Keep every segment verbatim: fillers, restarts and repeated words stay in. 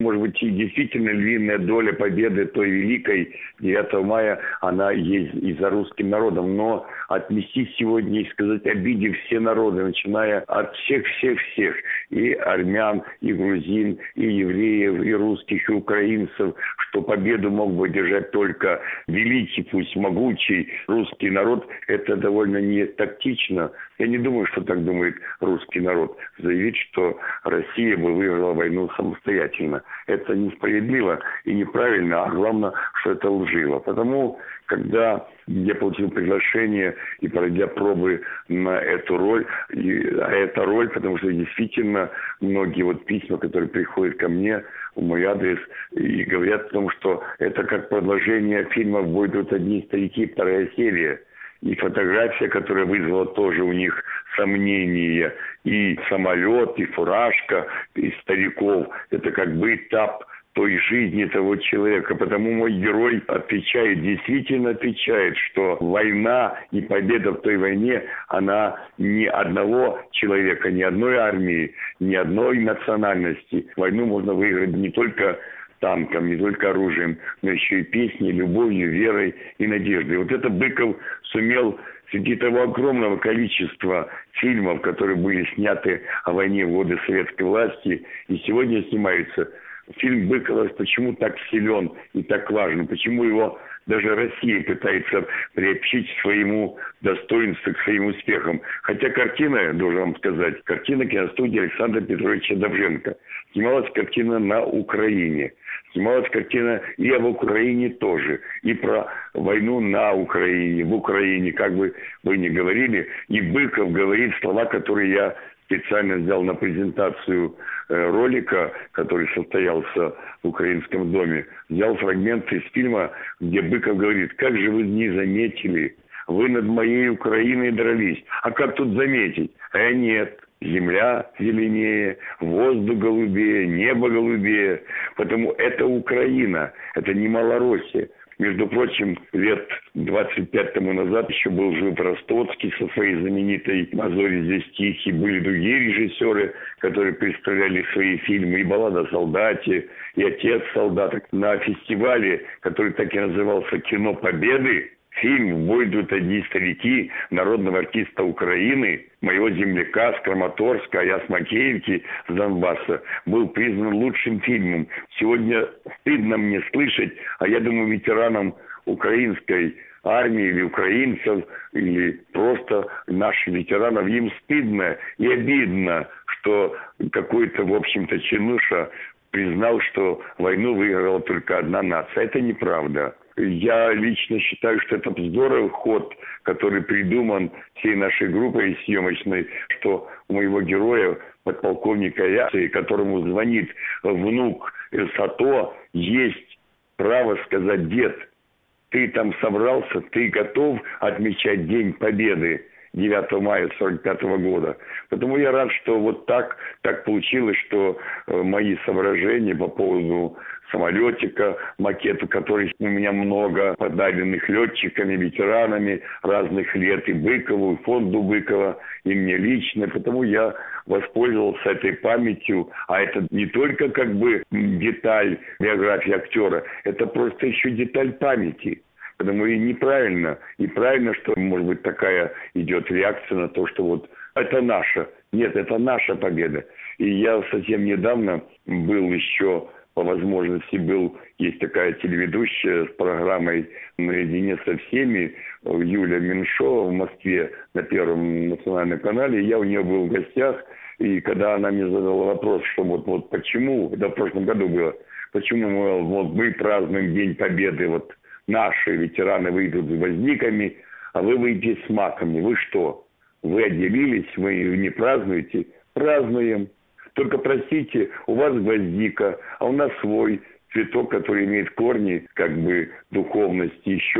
Может быть, и действительно львиная доля победы той великой девятого мая, она есть и за русским народом. Но отместить сегодня и сказать, обидев все народы, начиная от всех-всех-всех, и армян, и грузин, и евреев, и русских, и украинцев, что победу мог бы держать только великий, пусть могучий русский народ, это довольно не тактично. Я не думаю, что так думает русский народ. Заявить, что Россия бы выиграла войну самостоятельно. Это несправедливо и неправильно, а главное, что это лживо. Потому, когда я получил приглашение и пройдя пробы на эту роль, и, а эта роль, потому что действительно многие вот письма, которые приходят ко мне в мой адрес, и говорят о том, что это как продолжение фильма «В бой идут одни старики», вторая серия. И фотография, которая вызвала тоже у них сомнения, и самолет, и фуражка, и стариков, это как бы этап той жизни того человека. Потому мой герой отвечает, действительно отвечает, что война и победа в той войне, она ни одного человека, ни одной армии, ни одной национальности. Войну можно выиграть не только танком, не только оружием, но еще и песней, любовью, верой и надеждой. Вот это Быков сумел среди того огромного количества фильмов, которые были сняты о войне в годы советской власти, и сегодня снимаются. Фильм Быкова почему так силен и так важен, почему его даже Россия пытается приобщить к своему достоинству, к своим успехам. Хотя картина, я должен вам сказать, картина киностудии Александра Петровича Довженко. Снималась картина на Украине. Снималась картина и об Украине тоже. И про войну на Украине, в Украине, как бы вы ни говорили. И Быков говорит слова, которые я специально взял на презентацию э, ролика, который состоялся в Украинском доме. Взял фрагменты из фильма, где Быков говорит: «Как же вы не заметили? Вы над моей Украиной дрались. А как тут заметить? А нет. Земля зеленее, воздух голубее, небо голубее. Потому это Украина, это не Малороссия». Между прочим, лет двадцать пять тому назад еще был жив Ростоцкий со своей знаменитой «А зори здесь тихие». Были другие режиссеры, которые представляли свои фильмы. И «Баллада о солдате», и «Отец солдата». На фестивале, который так и назывался «Кино Победы», фильм «В бой идут одни старики» народного артиста Украины, моего земляка с Краматорска, а я с Макеевки, с Донбасса, был признан лучшим фильмом. Сегодня стыдно мне слышать, а я думаю, ветеранам украинской армии или украинцев, или просто наших ветеранов, им стыдно и обидно, что какой-то, в общем-то, чинуша признал, что войну выиграла только одна нация. Это неправда. Я лично считаю, что это здоровый ход, который придуман всей нашей группой съемочной, что у моего героя, подполковника Ясы, которому звонит внук Сато, есть право сказать: «Дед, ты там собрался, ты готов отмечать День Победы девятого мая сорок пятого года». Потому я рад, что вот так, так получилось, что э, мои соображения по поводу самолетика, макета, который у меня много, подаренных летчиками, ветеранами разных лет, и Быкову, и фонду Быкова, и мне лично. Потому я воспользовался этой памятью, а это не только как бы деталь биографии актера, это просто еще деталь памяти. Потому и неправильно, и правильно, что, может быть, такая идет реакция на то, что вот это наша. Нет, это наша победа. И я совсем недавно был еще, по возможности был, есть такая телеведущая с программой «Наедине со всеми», Юля Меньшова в Москве на Первом национальном канале. Я у нее был в гостях, и когда она мне задала вопрос, что вот, вот почему, это в прошлом году было, почему мы, вот, мы празднуем День Победы, вот наши ветераны выйдут с гвоздиками, а вы выйдете с маками. Вы что? Вы отделились, вы не празднуете? Празднуем. Только, простите, у вас гвоздика, а у нас свой цветок, который имеет корни, как бы, духовности, еще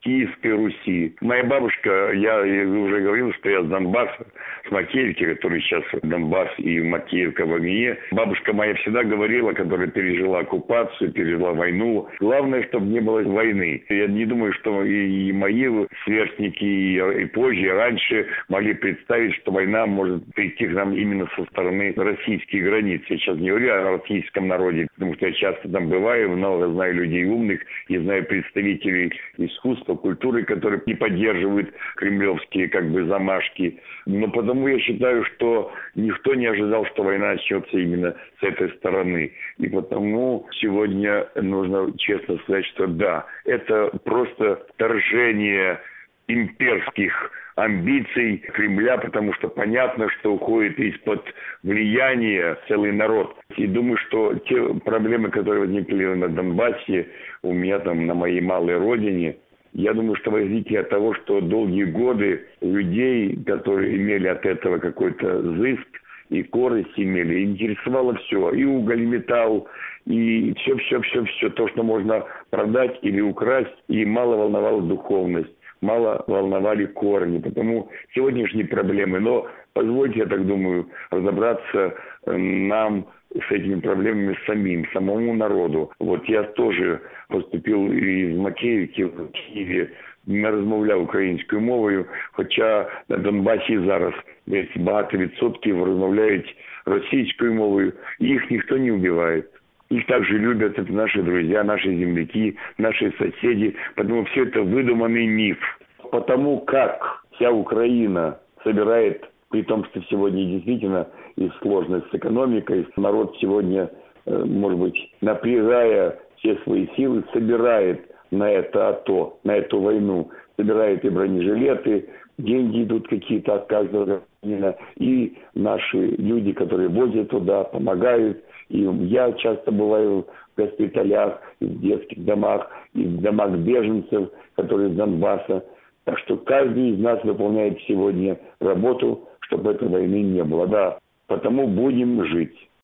Киевской Руси. Моя бабушка, я уже говорил, что я с Донбасса, с Макеевки, который сейчас Донбасс и Макеевка в огне. Бабушка моя всегда говорила, которая пережила оккупацию, пережила войну. Главное, чтобы не было войны. Я не думаю, что и мои сверстники, и позже, и раньше могли представить, что война может прийти к нам именно со стороны российских границ. Я сейчас не говорю о российском народе, потому что я часто там бываю, много знаю людей умных, и знаю представителей искусства, культуры, которые не поддерживают кремлевские как бы замашки. Но потому я считаю, что никто не ожидал, что война начнется именно с этой стороны. И потому сегодня нужно честно сказать, что да, это просто вторжение имперских амбиций Кремля, потому что понятно, что уходит из-под влияния целый народ. И думаю, что те проблемы, которые возникли на Донбассе, у меня там на моей малой родине, я думаю, что возникли от того, что долгие годы людей, которые имели от этого какой-то зыск и корость имели, интересовало все. И уголь, и металл, и все-все-все-все, то, что можно продать или украсть, и мало волновала духовность. Мало волновали корни, потому сегодняшние проблемы. Но позвольте, я так думаю, разобраться нам с этими проблемами самим, самому народу. Вот я тоже поступил із Макеївки в Києві, не розмовляв українською мовою, хоча на Донбасі зараз десь багато відсотків розмовляють російською мовою, і їх ніхто не вбиває. Их также любят, это наши друзья, наши земляки, наши соседи. Потому все это выдуманный миф. Потому как вся Украина собирает, при том, что сегодня действительно и сложность с экономикой, народ сегодня, может быть, напрягая все свои силы, собирает на это АТО, на эту войну, собирает и бронежилеты, деньги идут какие-то, оказываются, и наши люди, которые возят туда, помогают. И я часто бываю в госпиталях, в детских домах, и в домах беженцев, которые из Донбасса. Так что каждый из нас выполняет сегодня работу, чтобы этой войны не было. Да, потому будем жить.